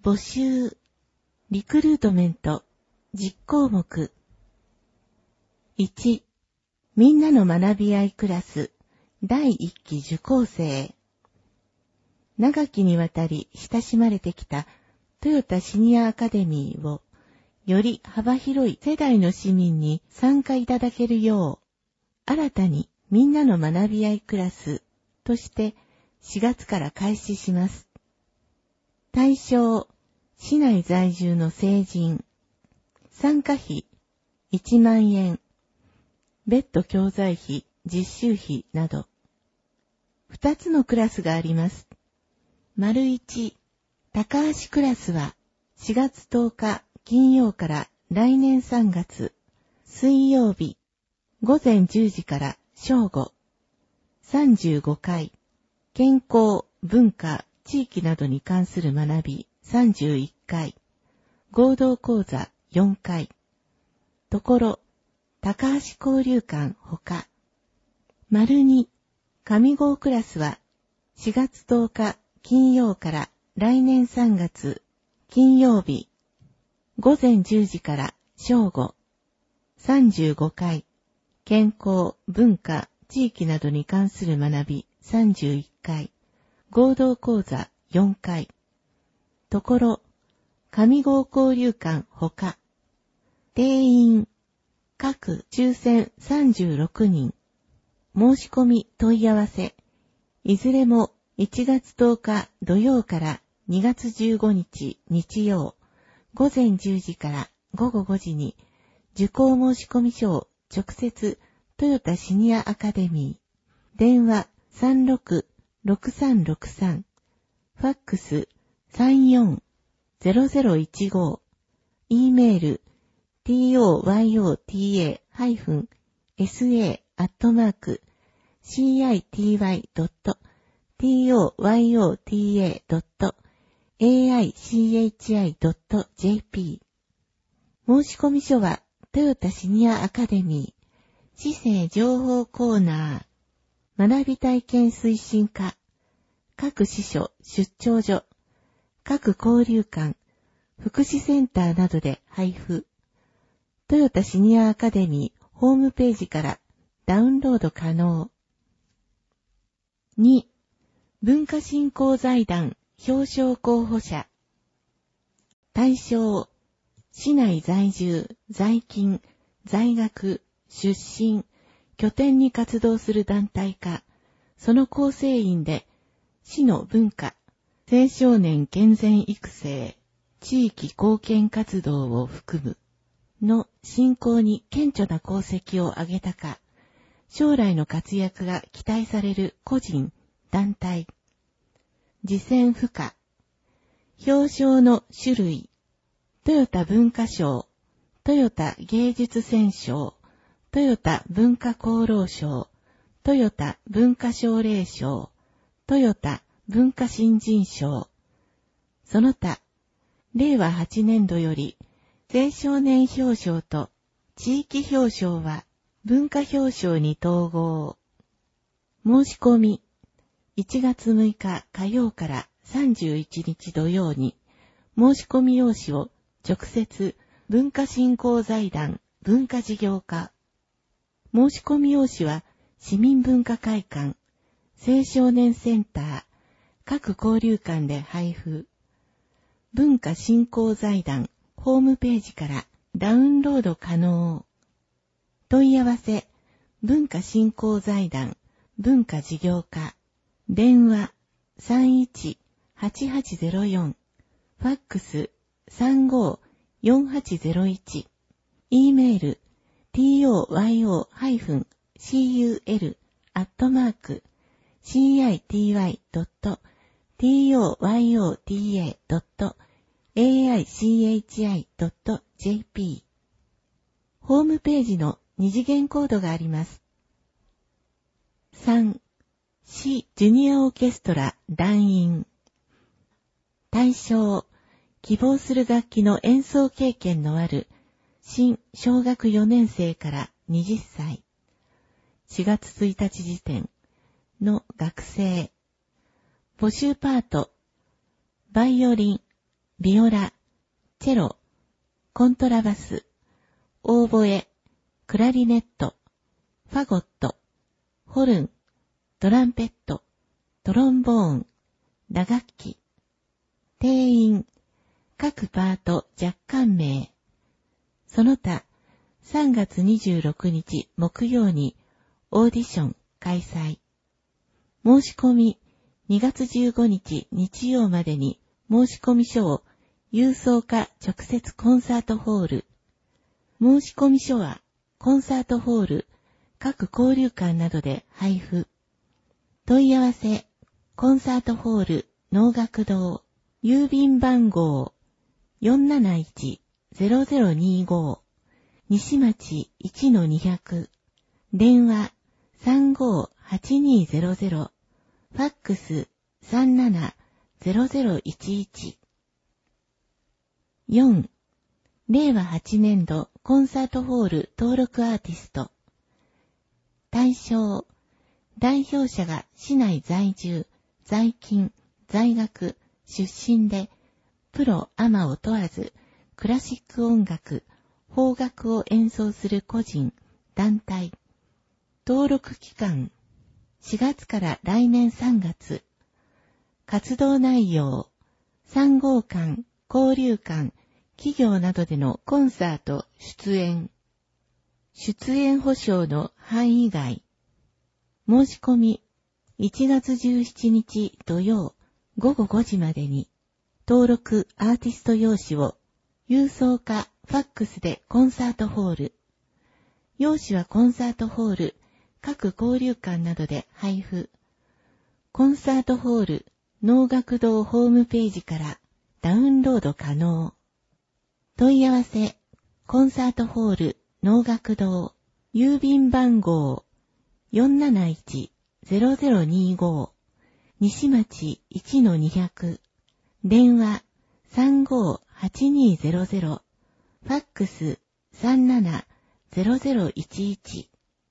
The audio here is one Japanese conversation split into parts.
募集、リクルートメント、実項目。1、みんなの学び合いクラス、第1期受講生。長きにわたり親しまれてきたトヨタシニアアカデミーを、より幅広い世代の市民に参加いただけるよう、新たにみんなの学び合いクラスとして4月から開始します。対象、市内在住の成人。参加費、1万円。別途教材費、実習費など。2つのクラスがあります。1、高橋クラスは4月10日金曜から来年3月水曜日午前10時から正午35回健康、文化、地域などに関する学び31回合同講座4回ところ高橋交流館ほか。2、上郷クラスは4月10日金曜から来年3月金曜日午前10時から正午35回健康、文化、地域などに関する学び31回合同講座4回ところ上郷交流館ほか。定員各抽選36人申し込み問い合わせいずれも1月10日土曜から2月15日日曜午前10時から午後5時に受講申込書を直接トヨタシニアアカデミー電話36-6363ファックス34-0015 E メール toyota-city.aichi.jp 申込書はトヨタシニアアカデミー知性情報コーナー学び体験推進課各支所出張所各交流館福祉センターなどで配布トヨタシニアアカデミーホームページからダウンロード可能。2、文化振興財団表彰候補者。対象、市内在住、在勤、在学、出身、拠点に活動する団体か、その構成員で、市の文化、青少年健全育成、地域貢献活動を含む、の振興に顕著な功績を挙げたか、将来の活躍が期待される個人、団体。次戦不可。表彰の種類。トヨタ文化賞、トヨタ芸術選奨、トヨタ文化功労賞、トヨタ文化奨励賞、トヨタ文化新人賞。その他、令和8年度より、青少年表彰と地域表彰は文化表彰に統合。申し込み、1月6日火曜から31日土曜に、申し込み用紙を直接文化振興財団文化事業課。申し込み用紙は市民文化会館、青少年センター、各交流館で配布。文化振興財団ホームページからダウンロード可能。問い合わせ、文化振興財団文化事業課。電話31-8804。ファックス35-4801。E メール toyota-city.toyota.aichi.jp ホームページの二次元コードがあります。3. 市ジュニアオーケストラ団員。対象、希望する楽器の演奏経験のある新小学4年生から20歳。4月1日時点の学生。募集パート、バイオリン、 ビオラ、チェロ、コントラバス、オーボエ、クラリネット、ファゴット、ホルン、トランペット、トロンボーン、打楽器、定員、各パート若干名。その他、3月26日木曜にオーディション開催。申し込み、2月15日日曜までに申し込み書を郵送か直接コンサートホール。申し込み書はコンサートホール、各交流館などで配布。問い合わせ、コンサートホール能楽堂、郵便番号 471-0025 西町 1-200 電話 35-8200 ファックス 37-0011 4. 令和8年度コンサートホール登録アーティスト対象代表者が市内在住、在勤、在学、出身でプロ・アマを問わずクラシック音楽、邦楽を演奏する個人、団体。登録期間4月から来年3月。活動内容3号館、交流館、企業などでのコンサート、出演。出演保証の範囲外。申し込み1月17日土曜午後5時までに登録アーティスト用紙を郵送かファックスでコンサートホール。用紙はコンサートホール、各交流館などで配布。コンサートホール、能楽堂ホームページからダウンロード可能。問い合わせ、コンサートホール、能楽堂、郵便番号 471-0025 西町 1-200 電話 35-8200 ファックス 37-0011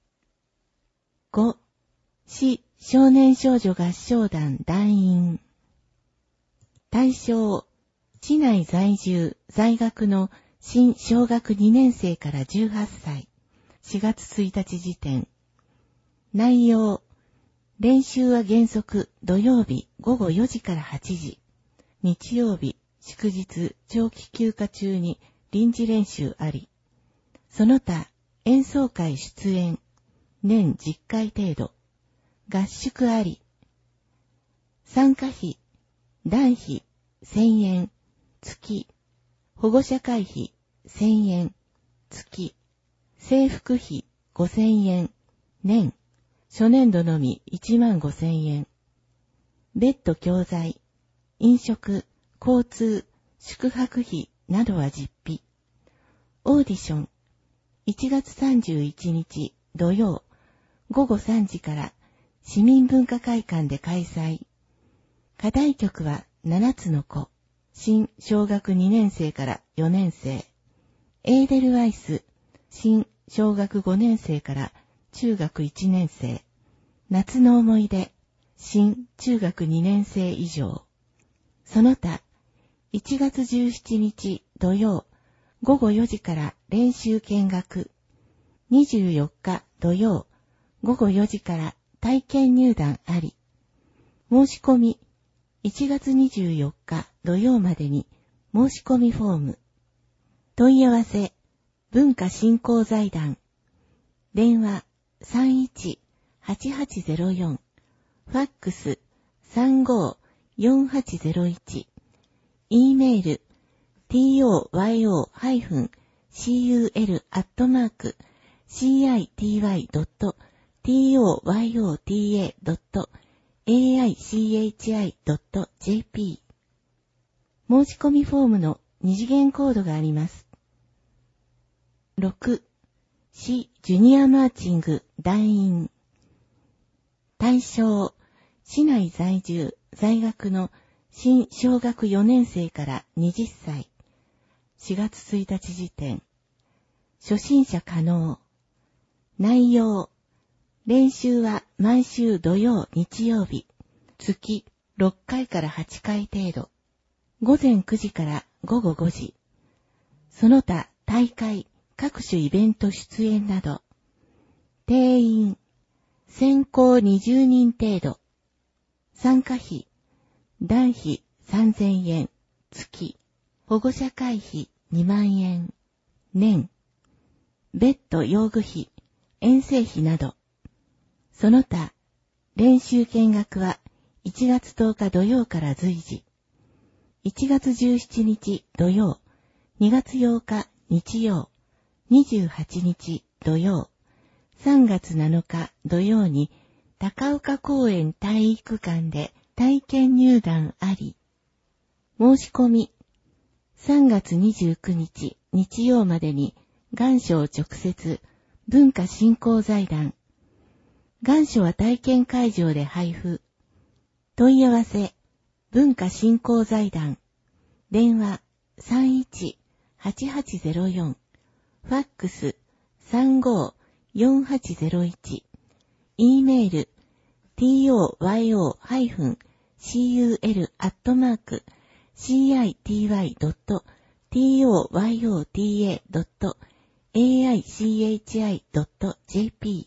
5. 市少年少女合唱団団員対象市内在住在学の新小学2年生から18歳4月1日時点内容練習は原則土曜日午後4時から8時日曜日祝日長期休暇中に臨時練習ありその他演奏会出演年10回程度合宿あり参加費団費1000円月保護者会費1000円月制服費5000円年初年度のみ15000円別途教材飲食交通宿泊費などは実費オーディション1月31日土曜午後3時から市民文化会館で開催課題曲は7つの子新小学2年生から4年生エーデルワイス新小学5年生から中学1年生夏の思い出新中学2年生以上その他1月17日土曜午後4時から練習見学24日土曜午後4時から体験入団あり申し込み1月24日土曜までに申し込みフォーム問い合わせ文化振興財団電話 31-8804 ファックス 35-4801 E メール toyol-city.toyota.aichi.jp 申し込みフォームの二次元コードがあります。6. 市ジュニアマーチング団員対象市内在住在学の新小学4年生から20歳4月1日時点初心者可能内容練習は毎週土曜日曜日月6回から8回程度午前9時から午後5時。その他大会、各種イベント出演など。定員、先行20人程度。参加費、団費3000円、月。保護者会費2万円、年。別途用具費、遠征費など。その他、練習見学は1月10日土曜から随時。1月17日土曜、2月8日日曜、28日土曜、3月7日土曜に高岡公園体育館で体験入団あり。申し込み、3月29日日曜までに願書を直接文化振興財団。願書は体験会場で配布。問い合わせ、文化振興財団。電話31-8804。ファックス 35-4801。E メール toyota-city.toyota.aichi.jp。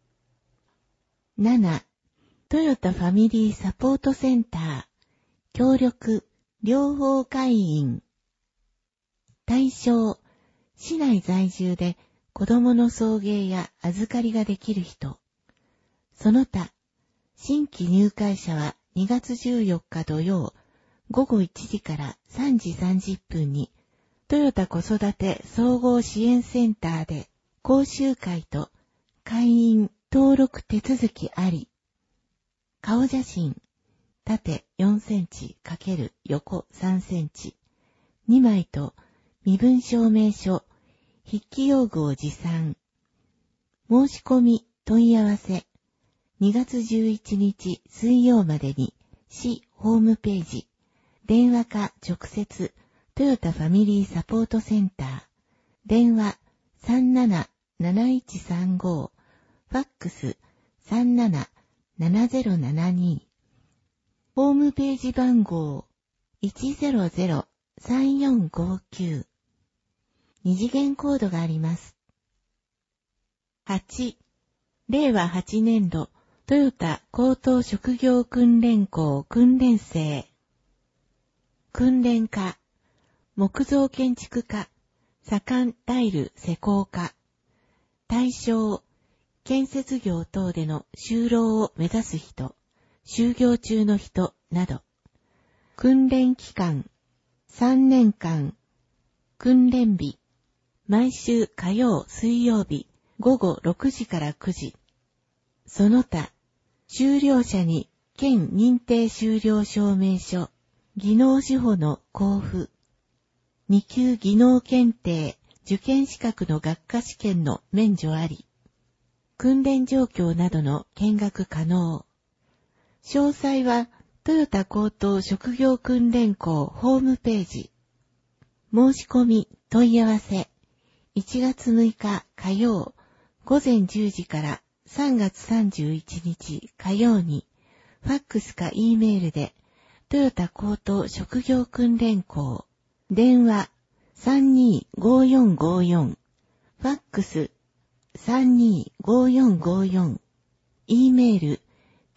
7. トヨタファミリーサポートセンター協力療法会員。対象、市内在住で子供の送迎や預かりができる人。その他、新規入会者は2月14日土曜午後1時から3時30分にトヨタ子育て総合支援センターで講習会と会員登録手続きあり。顔写真、縦4センチ×横3センチ、2枚と身分証明書、筆記用具を持参。申し込み、問い合わせ、2月11日水曜までに市ホームページ、電話か直接トヨタファミリーサポートセンター、電話37-7135、ファックス37-7072。ホームページ番号100-3459。二次元コードがあります。8. 令和8年度トヨタ高等職業訓練校訓練生。訓練科、木造建築科、左官タイル施工科。対象、建設業等での就労を目指す人、就業中の人など。訓練期間、3年間。訓練日、毎週火曜水曜日午後6時から9時。その他、修了者に県認定修了証明書、技能士保の交付。2級技能検定、受験資格の学科試験の免除あり。訓練状況などの見学可能。詳細はトヨタ高等職業訓練校ホームページ。申し込み問い合わせ1月6日火曜午前10時から3月31日火曜にファックスか E メールでトヨタ高等職業訓練校電話325454ファックス325454 E メール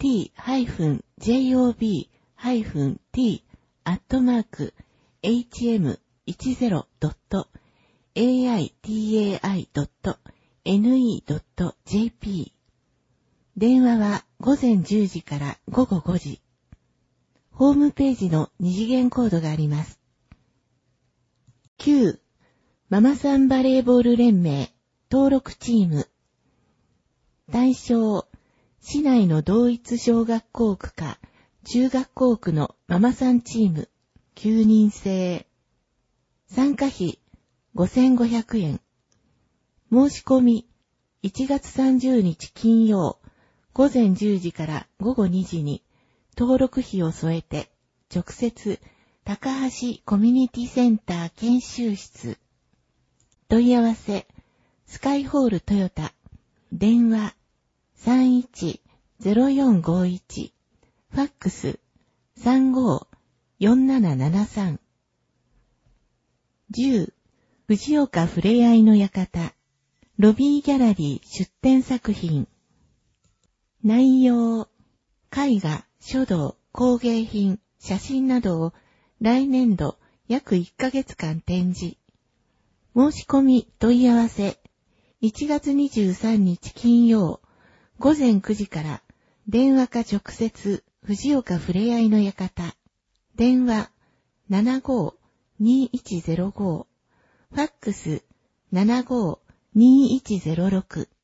t-hm-t@hm10.aitai.ne.jp。 電話は午前10時から午後5時。ホームページの二次元コードがあります。9. ママさんバレーボール連盟登録チーム。対象、市内の同一小学校区か中学校区のママさんチーム9人制。参加費5500円。申し込み1月30日金曜午前10時から午後2時に登録費を添えて直接高橋コミュニティセンター研修室。問い合わせスカイホールトヨタ電話31-0451ファックス35-4773 10、藤岡ふれあいの館、ロビーギャラリー出展作品。内容、絵画、書道、工芸品、写真などを来年度約1ヶ月間展示。申し込み問い合わせ、1月23日金曜、午前9時から電話か直接、藤岡ふれあいの館。電話75-2105。ファックス75-2106。